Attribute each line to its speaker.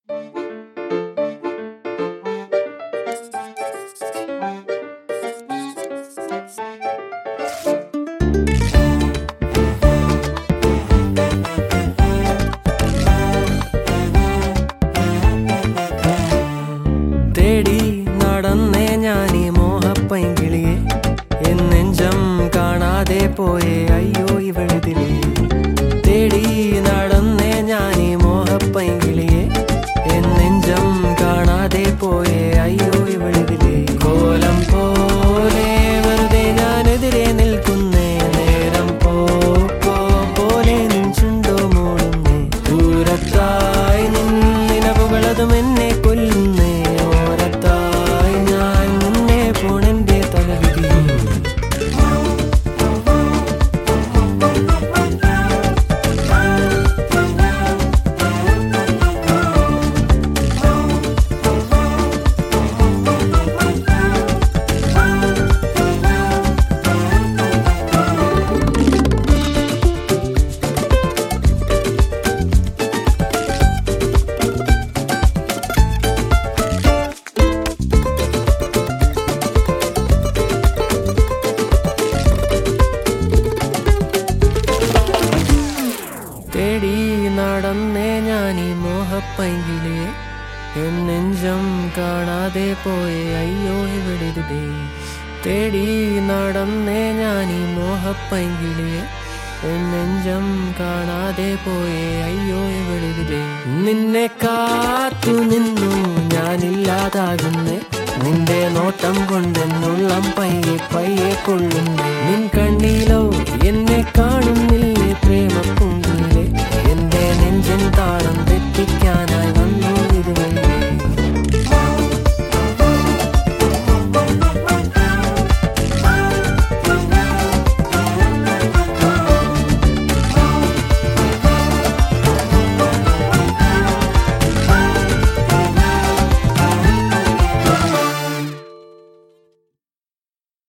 Speaker 1: തേടി നടന്നേ ഞാനീ മോഹപ്പൈങ്കിളിയെ എന്നെഞ്ചം കാണാതെ പോയേ അയ്യോ ഇവളിതിലേ. തേടി നടന്നേ ഞാനീ മോഹപ്പൈങ്കിളിയെ എന്നെഞ്ചം കാണാതെ പോയേ അയ്യോ ഇവളിതിലേ. കോലം പോലെ വെറുതെ ഞാനെതിരെ നിൽക്കുന്നേ, നേരം പോലെ നിൻചുണ്ടോ മൂടുന്നേ. ദൂരത്തായി നിന്നവുകളതും എന്നെ കൊല്ലുന്നേ, ഓരത്തായി ഞാൻ മുന്നേ പോണെന്റെ തലവിധി. തേടി നടന്നേ ഞാനീ മോഹപ്പൈങ്കിളിയെ എന്നെഞ്ചം കാണാതെ പോയേ അയ്യോ ഇവിടിതേ. തേടി നടന്നേ ഞാനീ മോഹപ്പൈങ്കിളിയെ എന്നെഞ്ചം കാണാതെ പോയേ അയ്യോ ഇവിടിതേ. നിന്നെ കാത്തു നിന്നു ഞാനില്ലാതാകുന്നേ, നിന്റെ നോട്ടം കൊണ്ടെന്നുള്ളം പയ്യെ പയ്യെ കൊള്ളുന്നേ. നിൻ കണ്ണിലോ എന്നെ കാണുന്നില്ലേ പ്രേമപ്പൂങ്കിലെ, എന്റെ നെഞ്ചിൻ താളം തെറ്റിക്കാനായി